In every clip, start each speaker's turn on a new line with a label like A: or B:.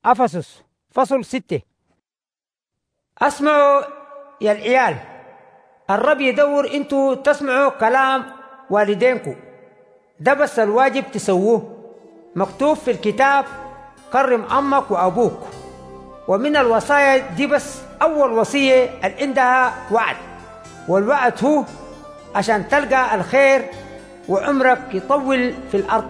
A: أفسس فصل 6. اسمعوا يا العيال، الرب يدور انتوا تسمعوا كلام والدينكم، ده بس الواجب تسووه. مكتوب في الكتاب كرم أمك وأبوك، ومن الوصايا دي بس أول وصية اللي عندها وعد، والوعد هو عشان تلقى الخير وعمرك يطول في الأرض.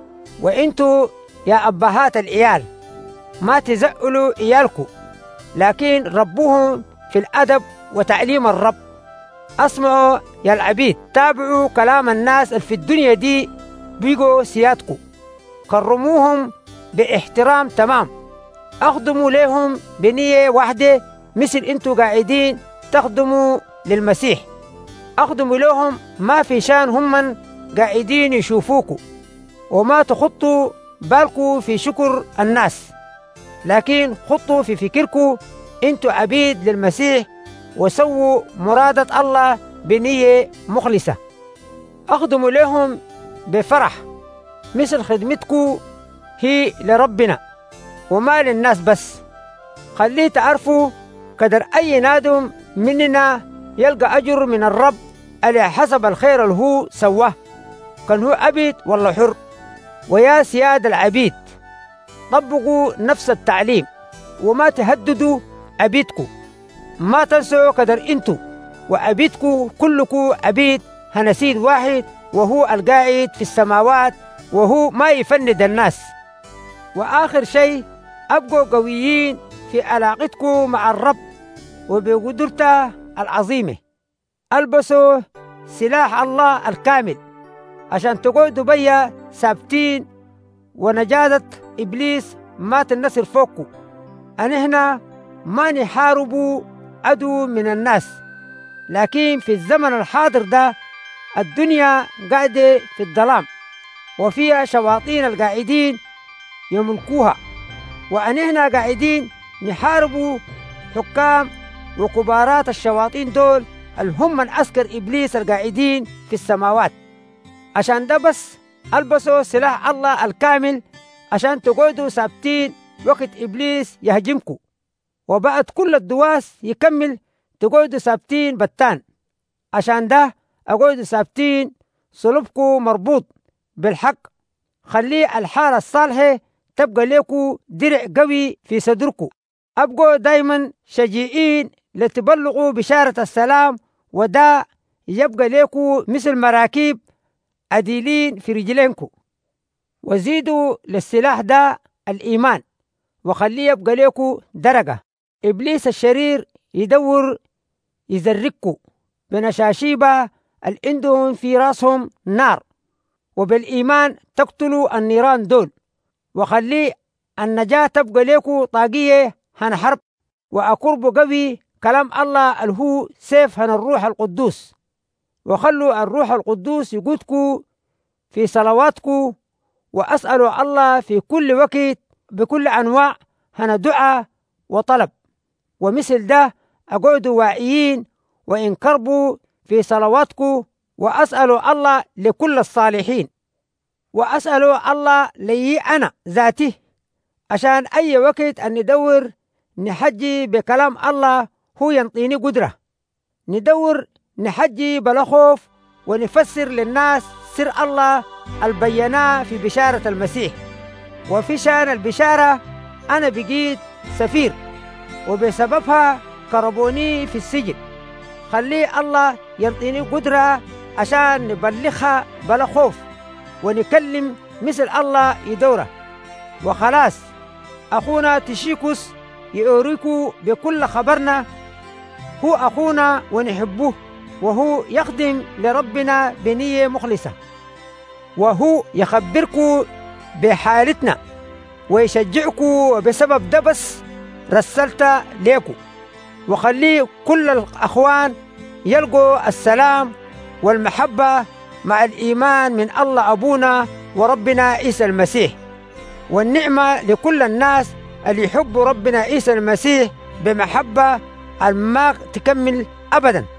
A: وإنتوا يا أبهات العيال ما تزعلوا عيالكم، لكن ربوهم في الأدب وتعليم الرب. اسمعوا يا العبيد، تابعوا كلام الناس اللي في الدنيا دي بيقوا سيادكم، كرموهم باحترام تمام، اخدموا لهم بنية واحدة مثل انتوا قاعدين تخدموا للمسيح. اخدموا لهم ما في شان هم قاعدين يشوفوكوا، وما تخطوا بالكوا في شكر الناس، لكن خطوا في فكركوا انتوا عبيد للمسيح، وسووا مرادة الله بنية مخلصة. اخدموا لهم بفرح مثل خدمتكوا هي لربنا وما للناس بس. خليه تعرفوا قدر أي نادم مننا يلقى أجر من الرب على حسب الخير اللي هو سواه، كان هو عبيد ولا حر. ويا سياد العبيد، طبقوا نفس التعليم وما تهددوا عبيدكم. ما تنسوا قدر انتوا وعبيدكم كلكم عبيد هنسيد واحد، وهو القاعد في السماوات، وهو ما يفند الناس. وآخر شيء، أبقوا قويين في علاقتكم مع الرب وبقدرته العظيمة. ألبسوا سلاح الله الكامل عشان تقعدوا بيا ثابتين، ونجادة إبليس ما تنصر فوقكم. هنا ما نحاربوا عدو من الناس، لكن في الزمن الحاضر ده الدنيا قاعدة في الظلام، وفيها شياطين القاعدين يملكوها، وأنهنا قاعدين نحاربوا حكام وكبارات الشياطين دول اللي هم من عسكر إبليس القاعدين في السماوات. عشان ده بس ألبسوا سلاح الله الكامل عشان تقعدوا ثابتين وقت إبليس يهجمكم، وبعد كل الدواس يكمل تقعدوا ثابتين بتان. عشان ده أقعدوا ثابتين صلبكم مربوط بالحق، خليه الحالة الصالحة تبقى لكم درع قوي في صدركم. أبقوا دايما شجيعين لتبلغوا بشارة السلام، وده يبقى لكم مثل مراكب عديلين في رجلينكم. وزيدوا للسلاح ده الإيمان، وخليه يبقى لكم درجة. إبليس الشرير يدور يزرقكم بنشاشيبة اللي عندهم في راسهم نار، وبالإيمان تقتلوا النيران دول. وخلي النجاة تبقى لكم طاقية هن حرب، وأقرب قوي كلام الله اللي هو سيف هن الروح القدوس. وخلوا الروح القدوس يقودكم في صلواتكم، وأسألوا الله في كل وقت بكل أنواع هن دعاء وطلب. ومثل ده أقعدوا واعيين وإن كربوا في صلواتكم، وأسألوا الله لكل الصالحين. وأسألوا الله لي أنا ذاته عشان أي وقت أن ندور نحجي بكلام الله هو ينطيني قدرة، ندور نحجي بلا خوف ونفسر للناس سر الله البيناه في بشارة المسيح. وفي شان البشارة أنا بقيت سفير، وبسببها كربوني في السجن. خلي الله ينطيني قدرة عشان نبلغها بلا خوف ونكلم مثل الله يدوره. وخلاص أخونا تشيكوس يوريكو بكل خبرنا، هو أخونا ونحبه، وهو يخدم لربنا بنية مخلصة، وهو يخبركو بحالتنا ويشجعكو، وبسبب ده بس رسلت ليكو. وخلي كل الأخوان يلقوا السلام والمحبة مع الإيمان من الله أبونا وربنا عيسى المسيح، والنعمة لكل الناس اللي يحبوا ربنا عيسى المسيح بمحبة ما تكمل أبداً.